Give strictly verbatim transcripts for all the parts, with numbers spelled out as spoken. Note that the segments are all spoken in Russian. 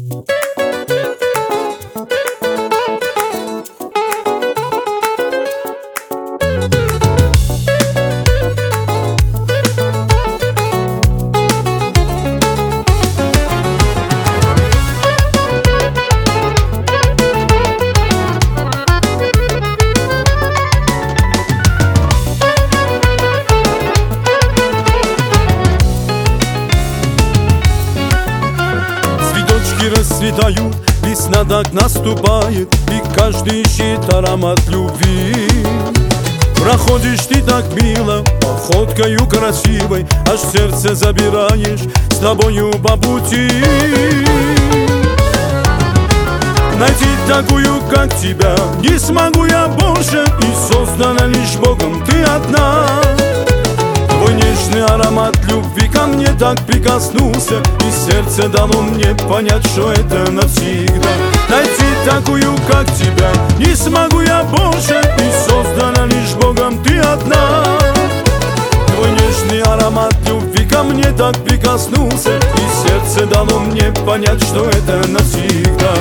Расцветают, весна так наступает, и каждый ищет аромат любви. Проходишь ты так мило, походкою красивой, аж сердце забираешь с тобою по пути. Найти такую, как тебя, не смогу я больше, и создана лишь Богом ты одна. Твой нежный аромат любви ко мне так прикоснулся, и сердце дало мне понять, что это навсегда. Найти такую, как тебя, не смогу я больше, и создана лишь Богом ты одна. Твой нежный аромат любви ко мне так прикоснулся, и сердце дало мне понять, что это навсегда.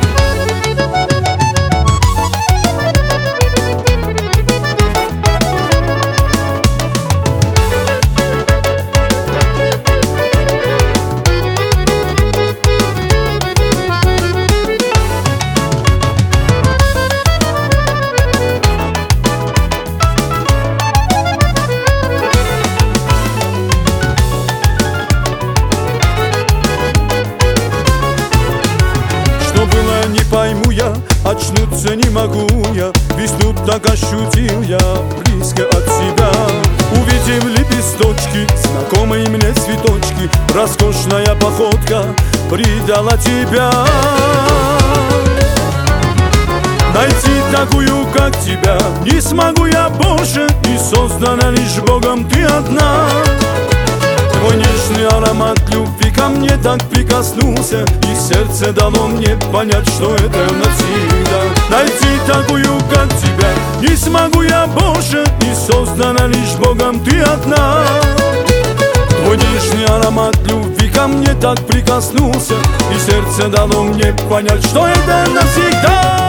Не пойму я, очнуться не могу я, ведь тут так ощутил я близко от себя. Увидев лепесточки, знакомые мне цветочки, роскошная походка предала тебя. Найти такую, как тебя, не смогу я больше, и создана лишь Богом ты одна. Твой нежный аромат любви ко мне так прикоснулся, и сердце дало мне понять, что это навсегда. Найти такую, как тебя, не смогу я больше, и создана лишь Богом ты одна. Твой нежный аромат любви ко мне так прикоснулся, и сердце дало мне понять, что это навсегда.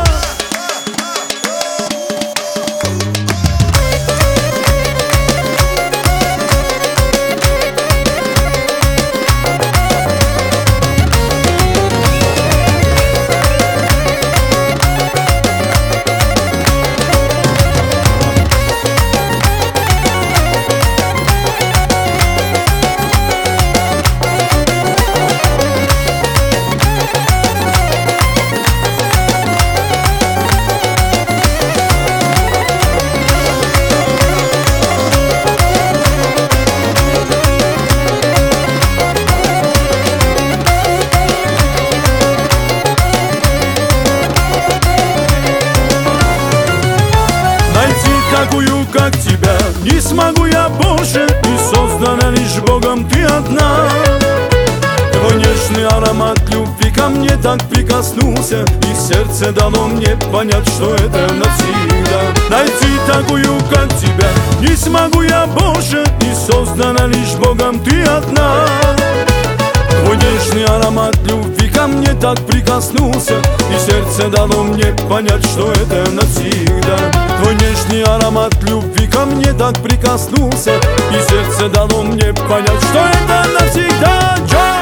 Такую, как тебя, не смогу я больше, и создана лишь Богом ты одна. Твой нежный аромат любви ко мне так прикоснулся, и сердце дало мне понять, что это навсегда. Найти такую, как тебя, не смогу я больше, и создана лишь Богом ты одна. Твой нежный аромат любви ко мне так прикоснулся, и сердце дало мне понять, что это навсегда. Твой нежный аромат любви ко мне так прикоснулся, и сердце дало мне понять, что это навсегда.